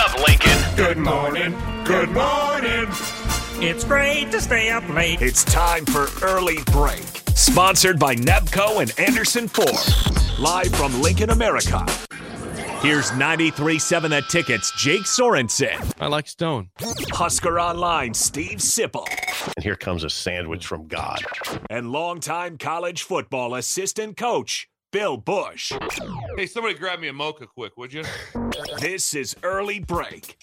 up, Lincoln? Good morning. Good morning. It's great to stay up late. It's time for Early Break. Sponsored by Nebco and Anderson Ford. Live from Lincoln, America. Here's 93.7 The Ticket's Jake Sorensen. I like Stone. Husker Online, Steve Sipple. And here comes a sandwich from God. And longtime college football assistant coach, Bill Bush. Hey, somebody grab me a mocha quick, would you? This is Early Break.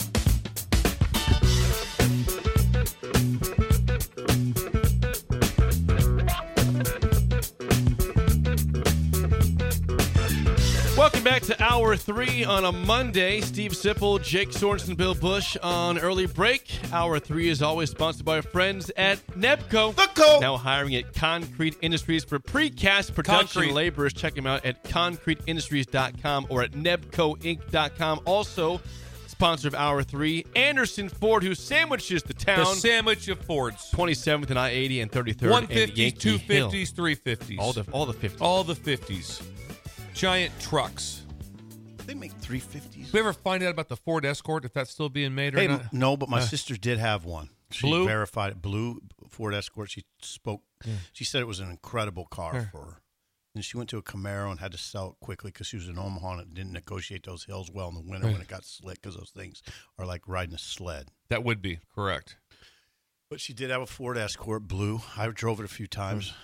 Welcome back to Hour 3 on a Monday. Steve Sipple, Jake Sorensen, Bill Bush on Early Break. Hour 3 is always sponsored by our friends at Nebco. Now hiring at Concrete Industries for precast production laborers. Check them out at concreteindustries.com or at nebcoinc.com. Also, sponsor of Hour 3, Anderson Ford, who sandwiches the town. The sandwich of Fords. 27th and I-80 and 33rd 150s, 250s, 350s. All the 50s. All the 50s. Giant trucks. They make 350s. Did we ever find out about the Ford Escort, if that's still being made or not? No, but my sister did have one. She Blue? verified it. Blue Ford Escort. She spoke. Yeah. She said it was an incredible car for her. And she went to a Camaro and had to sell it quickly because she was in Omaha and didn't negotiate those hills well in the winter when it got slick, because those things are like riding a sled. That would be correct. But she did have a Ford Escort, blue. I drove it a few times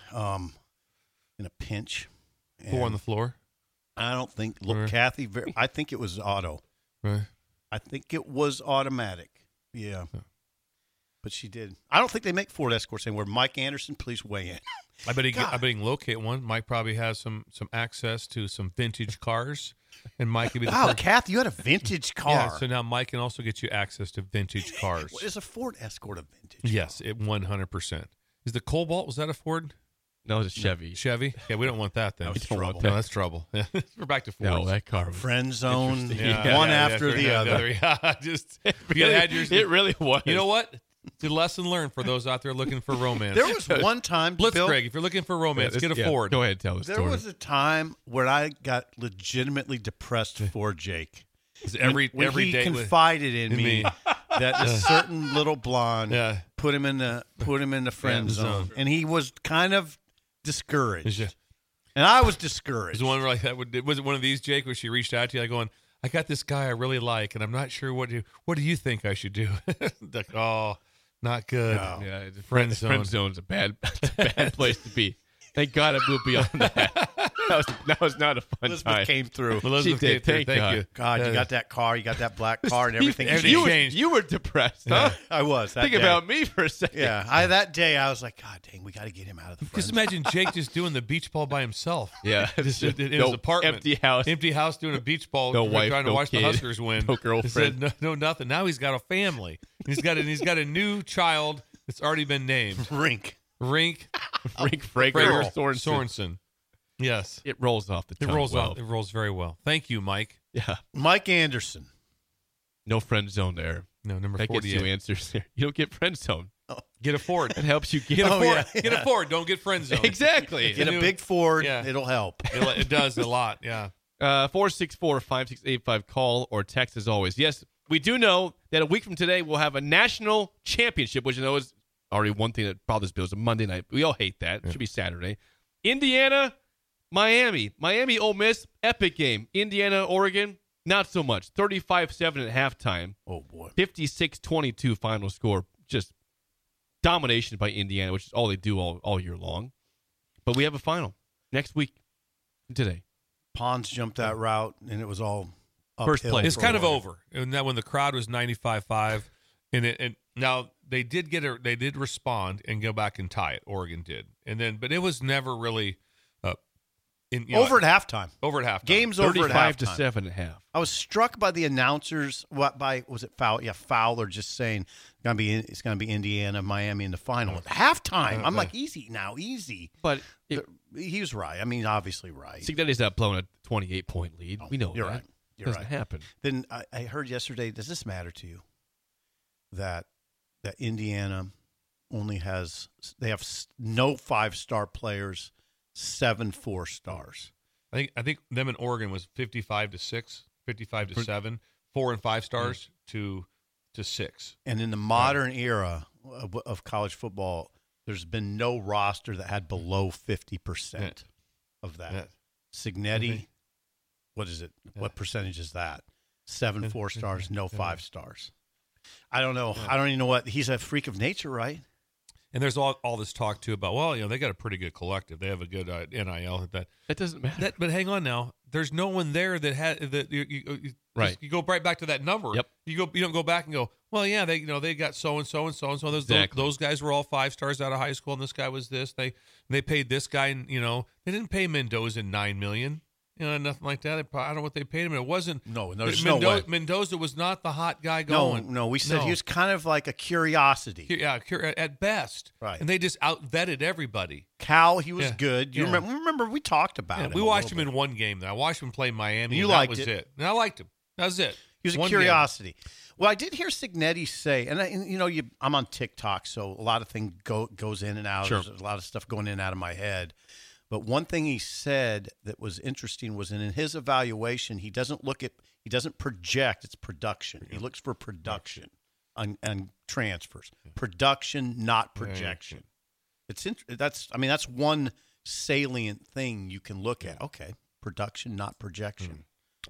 in a pinch. Four on the floor? I don't think. Look, Kathy, I think it was auto. Right. I think it was automatic. Yeah. But she did. I don't think they make Ford Escorts anymore. Mike Anderson, please weigh in. I bet he can locate one. Mike probably has some access to some vintage cars, and Mike could be the Wow, first. Kathy, you had a vintage car. Yeah, so now Mike can also get you access to vintage cars. What is a Ford Escort a vintage? Yes, it 100%. Is the Cobalt, was that a Ford? No, it's a Chevy. Chevy? Yeah, we don't want that then. That's trouble. No, that's trouble. Yeah. We're back to Fords. No, that car was Friend zone, Yeah, one after the other. Yeah, just it really was. You know what? It's a lesson learned for those out there looking for romance. There was one time, Bill, Blitzkrieg, if you're looking for romance, get a Ford. Go ahead, tell the story. There was a time where I got legitimately depressed for Jake. Every he day confided in me that a certain little blonde put him in the friend zone, and he was kind of discouraged. And I was discouraged. Was one like that? Was it one of these, Jake, where she reached out to you, like going, "I got this guy I really like, and I'm not sure what do you think I should do?" Like, oh, not good. No. Yeah, friend zone. Friend zone's a bad place to be. Thank God I moved beyond that. That was not a fun Elizabeth time. came through. Elizabeth She did. came through. Thank you. God, you got that car, you got that black car, and everything. changed. You were depressed, huh? I was. That Think day. about me for a second. Yeah, that day I was like, God dang, we got to get him out of the friend Just imagine Jake just doing the beach ball by himself. Yeah. Just in No his apartment. empty house doing a beach ball. No wife, trying to no watch kid, the Huskers win. no girlfriend. Said, no, nothing. Now he's got a family. He's got a new child that's already been named. Rink. Rick Frager Frager Sorensen. Yes. It rolls off the tongue. It rolls well. off. It rolls very well. Thank you, Mike. Yeah. Mike Anderson. No friend zone there. No, number That gets 48. you answers there. You don't get friend zone. Get a Ford. That helps you get Get a Oh, Ford. yeah. Get a Ford. Don't get friend zone. Exactly. Get a new- big Ford. Yeah. It'll help. It does a lot. Yeah. 464-5685. Call or text as always. Yes, we do know that a week from today we'll have a national championship, which I know is already one thing that bothers Bill. It's a Monday night. We all hate that. It should be Saturday. Indiana, Miami. Miami, Ole Miss, epic game. Indiana, Oregon, not so much. 35-7 at halftime. Oh, boy. 56-22 final score. Just domination by Indiana, which is all they do all year long. But we have a final next week today. Pons jumped that route, and it was all First uphill place. It's for kind of Oregon. over. And that when the crowd was 95-5, and now they did respond and go back and tie it. Oregon did, but it was never really Over at halftime. Over at halftime. Game's over at halftime. 35-7 at half. I was struck by the announcers. Was it foul? Yeah, foul, or just saying it's gonna be Indiana, Miami in the final at halftime. I'm like, easy now, easy. But He was right. I mean, obviously right. Cincinnati's not blowing a 28-point lead. We know You're that. right. You're Doesn't right. happen. Then I heard yesterday. Does this matter to you? That Indiana only has no 5-star players, 7 4-stars. I think them in Oregon was 55-6, 55-7 4 and 5 stars to 6. And in the modern era of college football, there's been no roster that had below 50% of that. Yeah. Signetti, what is it? Yeah. What percentage is that? 7 4 stars, no 5 stars. I don't know. I don't even know what. He's a freak of nature, right? And there's all this talk, too, about, well, they got a pretty good collective. They have a good NIL. That doesn't matter. But hang on now. There's no one there that had that. You go right back to that number. Yep. You don't go back and go, well, yeah, they got so and so and so and so. Those guys were all 5 stars out of high school, and this guy was this. They paid this guy, and they didn't pay Mendoza $9 million. Nothing like that. I don't know what they paid him. It wasn't. No, there's no way. Mendoza was not the hot guy going. No, we said he was kind of like a curiosity. Yeah, at best. Right. And they just out-vetted everybody. Cal, he was good. You remember we talked about him. We watched him in one game. I watched him play Miami. You liked it. That was it. And I liked him. That was it. He was a curiosity. Well, I did hear Signetti say, I'm on TikTok, so a lot of things goes in and out. Sure. There's a lot of stuff going in and out of my head. But one thing he said that was interesting was in his evaluation, he doesn't project, it's production. He looks for production and transfers. Production, not projection. That's one salient thing you can look at. Okay, production, not projection.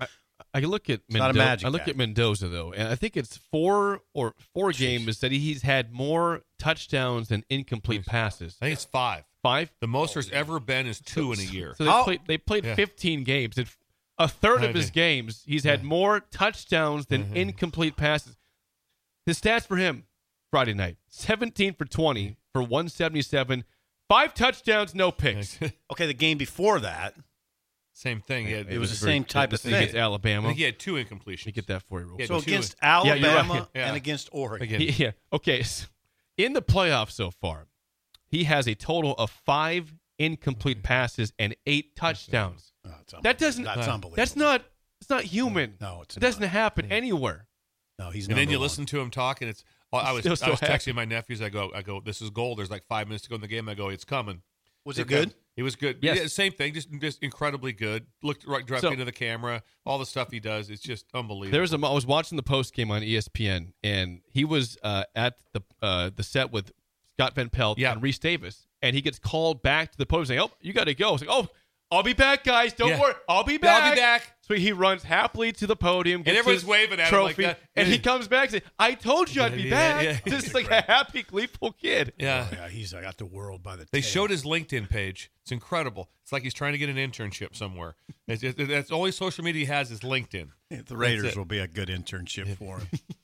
I look at Mendoza. I look at Mendoza though, and I think it's four games that he's had more touchdowns than incomplete passes. I think it's 5. 5? The most there's ever been is 2 in a year. So they played 15 games. And a third of his games, he's had more touchdowns than incomplete passes. His stats for him Friday night: 17 for 20 for 177, 5 touchdowns, no picks. Okay, the game before that. Same thing. It was the same type of thing. Against Alabama. I think he had 2 incompletions. Let me get that for you real quick. So against Alabama Yeah. and against Oregon. Yeah. Okay. So in the playoffs so far, he has a total of 5 incomplete passes and 8 touchdowns. That's unbelievable. It's not human. No, it doesn't happen anywhere. No, he's and then you one. listen to him talk, and I was texting my nephews. I go, this is gold. There's like 5 minutes to go in the game. I go, it's coming. Was it good? He was good. Yes. Yeah, same thing. Just incredibly good. Looked right directly into the camera. All the stuff he does, it's just unbelievable. I was watching the post game on ESPN, and he was at the set with Scott Van Pelt and Reese Davis, and he gets called back to the podium saying, "Oh, you got to go." It's like, "Oh, I'll be back, guys. Don't worry, I'll be back." I'll be back. So he runs happily to the podium, and everyone's waving at trophy, him like that. And he comes back and says, "I told you I'd be back." Yeah. Just like a happy, gleeful kid. Yeah, he's got the world by the tail. They showed his LinkedIn page. It's incredible. It's like he's trying to get an internship somewhere. That's all his social media has is LinkedIn. The Raiders will be a good internship for him.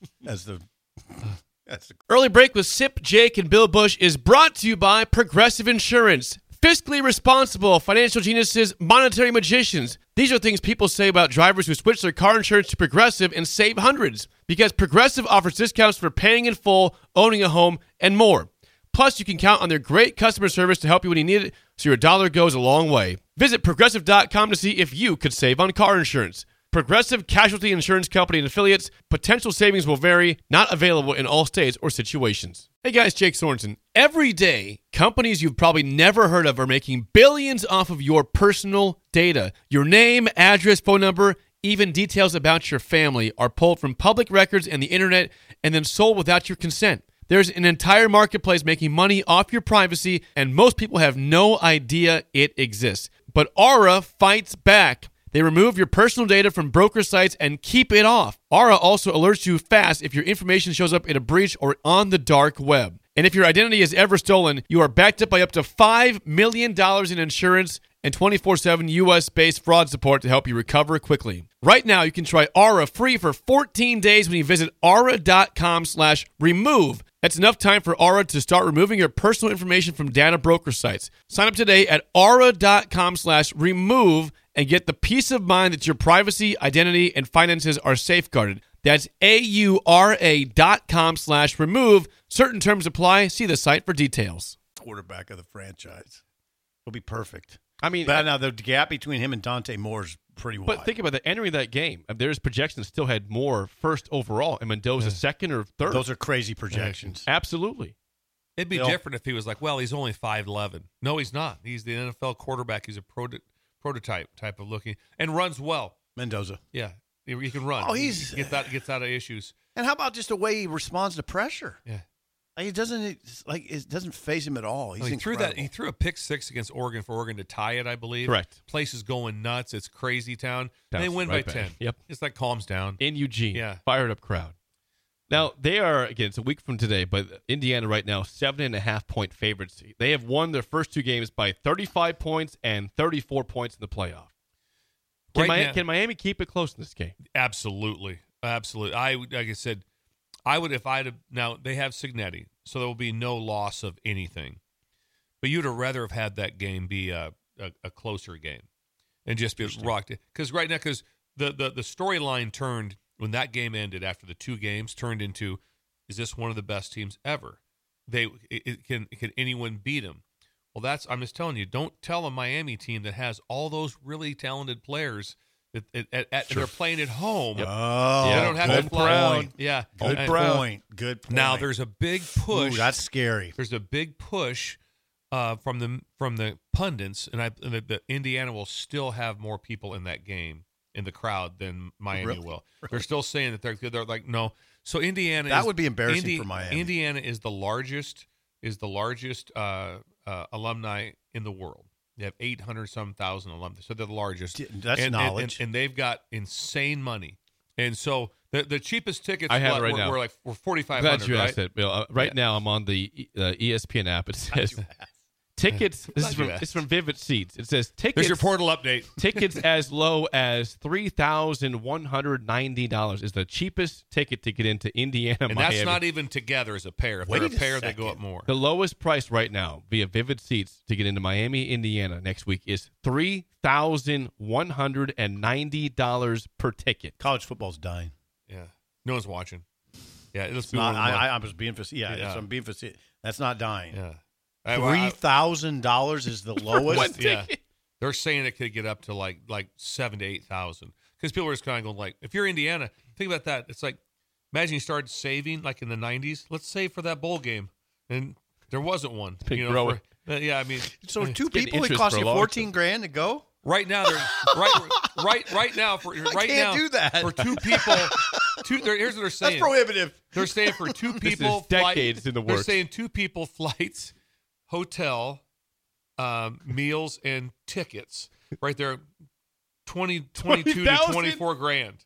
Early Break with Sip, Jake, and Bill Bush is brought to you by Progressive Insurance. Fiscally responsible, financial geniuses, monetary magicians. These are things people say about drivers who switch their car insurance to Progressive and save hundreds. Because Progressive offers discounts for paying in full, owning a home, and more. Plus, you can count on their great customer service to help you when you need it, so your dollar goes a long way. Visit Progressive.com to see if you could save on car insurance. Progressive Casualty Insurance Company and Affiliates. Potential savings will vary. Not available in all states or situations. Hey guys, Jake Sorensen. Every day, companies you've probably never heard of are making billions off of your personal data. Your name, address, phone number, even details about your family are pulled from public records and the internet and then sold without your consent. There's an entire marketplace making money off your privacy, and most people have no idea it exists. But Aura fights back. They remove your personal data from broker sites and keep it off. Aura also alerts you fast if your information shows up in a breach or on the dark web. And if your identity is ever stolen, you are backed up by up to $5 million in insurance and 24/7 U.S.-based fraud support to help you recover quickly. Right now, you can try Aura free for 14 days when you visit aura.com/remove. That's enough time for Aura to start removing your personal information from data broker sites. Sign up today at aura.com/remove and get the peace of mind that your privacy, identity, and finances are safeguarded. That's aura.com/remove. Certain terms apply. See the site for details. Quarterback of the franchise. It'll be perfect. I mean, but now the gap between him and Dante Moore is pretty wide. But think about that. Entering that game, there's projections still had Moore first overall, and Mendoza second or third. Those are crazy projections. Absolutely. It'd be different if he was like, well, he's only 5'11". No, he's not. He's the NFL quarterback. He's a prototype type of looking and runs well. Mendoza. Yeah. He can run. Oh, he gets out of issues. And how about just the way he responds to pressure? Yeah. Like, it doesn't phase him at all. He's incredible. He threw a pick 6 against Oregon for Oregon to tie it, I believe. Correct. Place is going nuts. It's crazy town. And they Bounces win right by back. 10. Yep. It's like calms down. In Eugene. Yeah. Fired up crowd. Now, they are, again, it's a week from today, but Indiana right now, 7.5-point favorites. They have won their first 2 games by 35 points and 34 points in the playoff. Can Miami keep it close in this game? Absolutely. Absolutely. Like I said, now they have Cignetti, so there will be no loss of anything. But you'd have rather have had that game be a closer game and just be rocked. Because right now, the storyline turned when that game ended after the 2 games turned into, is this one of the best teams ever? Can anyone beat them? Well, I'm just telling you, don't tell a Miami team that has all those really talented players that they're playing at home. Yep. Oh, they don't have to fly around. Yeah, good point. Good point. Now there's a big push. Ooh, that's scary. There's a big push from the pundits, and the Indiana will still have more people in that game in the crowd than Miami will. Really? They're still saying that they're good. They're like, no. So Indiana would be embarrassing for Miami. Indiana is the largest alumni in the world. They have 800-some-thousand alumni, so they're the largest. That's knowledge, and they've got insane money. And so the cheapest tickets I have right now. were $4,500. Glad you right? asked it, Bill. Now I'm on the ESPN app. It says tickets. This is from Vivid Seats. It says tickets. There's your portal update. Tickets as low as $3,190 is the cheapest ticket to get into Indiana, and Miami. that's not even together as a pair. If they're a pair, they go up more. The lowest price right now via Vivid Seats to get into Miami, Indiana next week is $3,190 per ticket. College football's dying. Yeah, no one's watching. Yeah, it's not. I was being facetious. Yeah, I'm being facetious. That's not dying. Yeah. $3,000 is the lowest. Yeah, they're saying it could get up to like 7,000 to 8,000 because people are just kind of going like, if you're Indiana, think about that. It's like, imagine you started saving like in the 90s. Let's save for that bowl game, and there wasn't one. Yeah, I mean, so 2 people, it cost you $14,000 to go. Right now, they're right now for right can't now do that for 2 people. Here's what they're saying. That's prohibitive. They're saying for 2 people, this is decades in the works. They're saying 2 people flights, hotel, meals, and tickets. Right there, 22 to 24 grand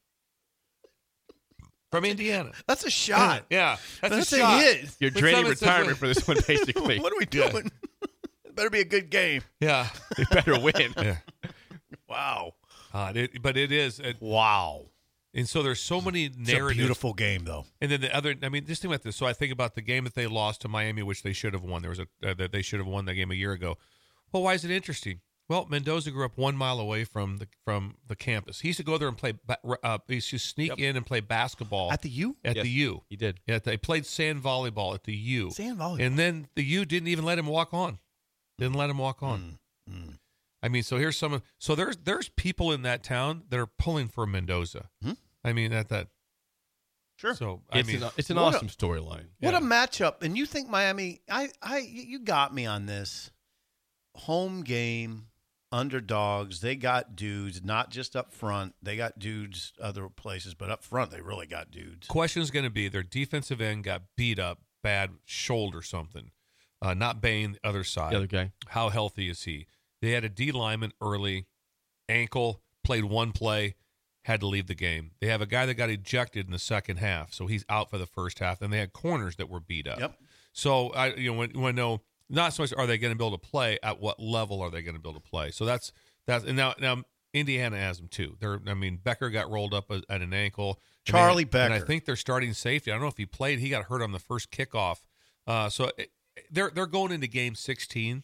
from Indiana. That's a shot. Yeah, that's a shot. hit. You're draining retirement for this one, basically. What are we doing? It better be a good game. Yeah, they better win. Yeah. Wow. But it is. Wow. And so there's so many narratives. It's a beautiful game, though. And then just think about this. So I think about the game that they lost to Miami, which they should have won. There was that they should have won that game a year ago. Well, why is it interesting? Well, Mendoza grew up 1 mile away from the campus. He used to go there and play. He used to sneak in and play basketball at the U. At the U, he did. Yeah, they played sand volleyball at the U. Sand volleyball. And then the U didn't even let him walk on. Didn't let him walk on. I mean, so here's some. So there's people in that town that are pulling for Mendoza. I mean that. Sure. So it's an awesome storyline. What a matchup! And you think Miami? You got me on this. Home game, underdogs. They got dudes, not just up front. They got dudes other places, but up front they really got dudes. Question's going to be their defensive end got beat up, bad shoulder something. Not Bain, the other side. The other guy. How healthy is he? They had a D lineman early, ankle, played 1 play, had to leave the game. They have a guy that got ejected in the second half, so he's out for the first half. And they had corners that were beat up. Yep. So when not so much are they going to be able to play, at what level are they going to be able to play? So that's and now Indiana has them too. Becker got rolled up at an ankle. Charlie Becker. And I think they're starting safety. I don't know if he played. He got hurt on the first kickoff. So they're going into game 16.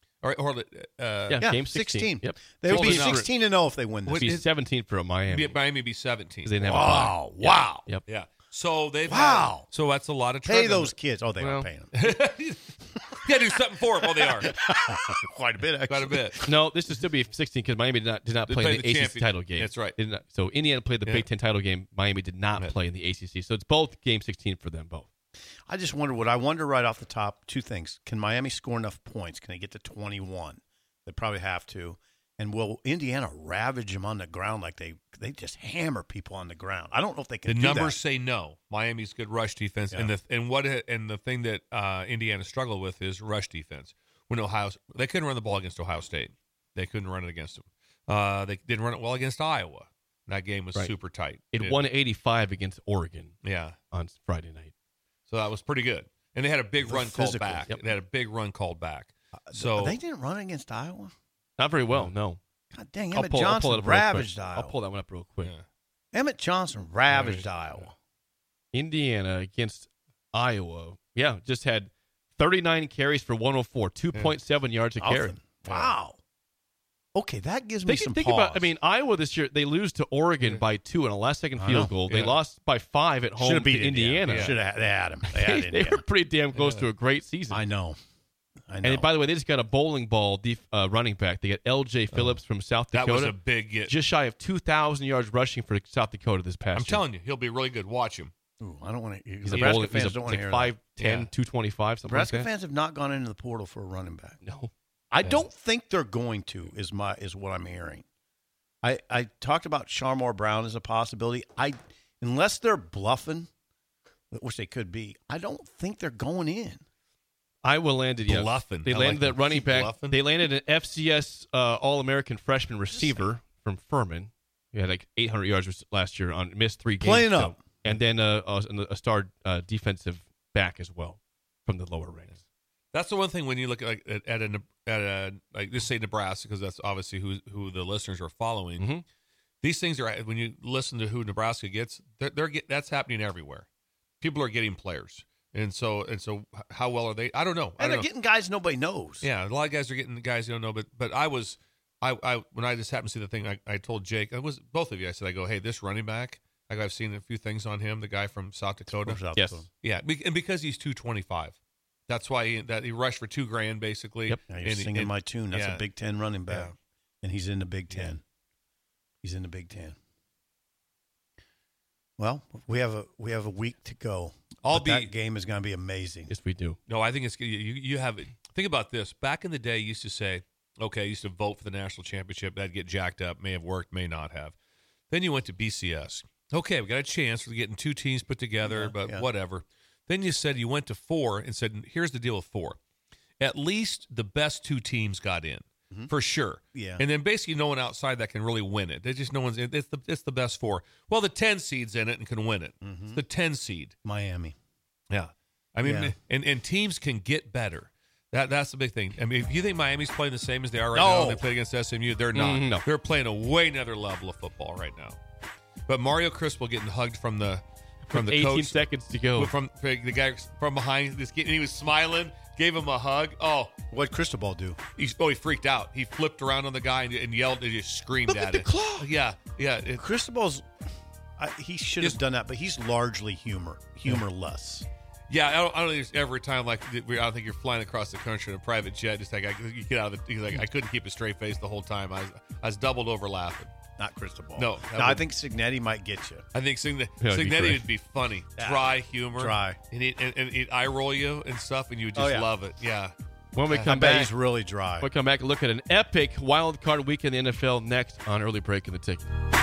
Game 16. Yep. They would be 16-0 if they win this. It'd be 17 for Miami. Miami be 17. They didn't have a bye. Wow. Yep. Yeah. So they've so that's a lot of pay those kids. Oh, they aren't paying them. You got to do something for them. Well, they are. Quite a bit, actually. Quite a bit. No, this would still be 16 because Miami did not play in the ACC title game. That's right. So Indiana played the Big Ten title game. Miami did not play in the ACC. So it's both game 16 for them both. I just wonder right off the top, 2 things. Can Miami score enough points? Can they get to 21? They probably have to. And will Indiana ravage them on the ground like they just hammer people on the ground? I don't know if they can. The do numbers that. say no. Miami's good rush defense, Yeah. and the thing that Indiana struggled with is rush defense. When they couldn't run the ball against Ohio State, they couldn't run it against them. They didn't run it well against Iowa. That game was super tight. It won 85 against Oregon. Yeah, on Friday night. So that was pretty good. And they had a big run called back. Yep. They had a big run called back. So they didn't run against Iowa. Not very well, no. God dang, I'll Emmett pull it Johnson up real quick. ravaged Iowa. I'll pull that one up real quick. Yeah. Emmett Johnson ravaged Iowa. Indiana against Iowa. Yeah, just had 39 carries for 104, 2.7 yards a carry. Wow. Okay, that gives me some think pause. about. I mean, Iowa this year they lose to Oregon by 2 in a last-second field goal. They lost by 5 at home Should've to beat Indiana. Should have. They had him. They were pretty damn close to a great season. I know. And by the way, they just got a bowling ball running back. They got L.J. Phillips from South Dakota. That was a big get. Just shy of 2,000 yards rushing for South Dakota this past year. I'm telling you, he'll be really good. Watch him. Ooh, I don't want to. He's a Nebraska bowling. fans He's don't want to hear like 5'10", that. 225, something Nebraska like that. fans have not gone into the portal for a running back. No. I don't think they're going to. Is what I'm hearing. I talked about Sharmore Brown as a possibility. Unless they're bluffing, which they could be, I don't think they're going in. Iowa landed, Bluffing. They I landed like that that. running back. Bluffing. They landed an FCS All-American freshman receiver from Furman. He had like 800 yards last year on missed 3 games. Playing up. And then a star defensive back as well from the lower ranks. That's the one thing when you look at like just say Nebraska, because that's obviously who the listeners are following. Mm-hmm. These things are, when you listen to who Nebraska gets, that's happening everywhere. People are getting players, and so how well are they? I don't know. And they're getting guys nobody knows. Yeah, a lot of guys are getting guys you don't know. But I when I just happened to see the thing, I told Jake, it was both of you. I said, hey, this running back, I've seen a few things on him. The guy from South Dakota. Yes. Yeah, and because he's 225. That's why he rushed for $2,000 basically. Yep. Now you're singing my tune. That's yeah. a Big Ten running back, Yeah. and he's in the Big Ten. Yeah. He's in the Big Ten. Well, we have a week to go. That game is going to be amazing. Yes, we do. No, I think it's you have it. Think about this. Back in the day, you used to say, okay, I used to vote for the national championship. That'd get jacked up. May have worked, may not have. Then you went to BCS. Okay, we got a chance. We're getting 2 teams put together, whatever. Then you said you went to 4 and said, here's the deal with 4. At least the best 2 teams got in, for sure. Yeah. And then basically no one outside that can really win it. There's just no one's. It's the best 4. Well, the 10 seed's in it and can win it. It's the 10 seed. Miami. Yeah. I mean, Yeah. and teams can get better. That's the big thing. I mean, if you think Miami's playing the same as they are right No. now, they play against SMU, they're not. No. They're playing a way another level of football right now. But Mario Cristobal getting hugged from the 18 coach, seconds to go. from the guy from behind this kid, and he was smiling, gave him a hug. Oh, What'd Cristobal do? he freaked out. He flipped around on the guy and yelled and just screamed Look at at the it. clock. Yeah. Cristobal's. He should have done that, but he's largely humorless. Yeah, I don't think there's ever a time like I don't think you're flying across the country in a private jet. Just like you get out of the. He's like, I couldn't keep a straight face the whole time. I was doubled over laughing. Not Cristobal. No, I think Signetti might get you. I think That'd be Signetti great. would be funny, Yeah. dry humor, Dry. and he'd eye roll you and stuff, and you would just yeah. love it. Yeah. When we I come bet back, he's really dry. we'll come back and look at an epic wild card week in the NFL next on Early Break in the Ticket.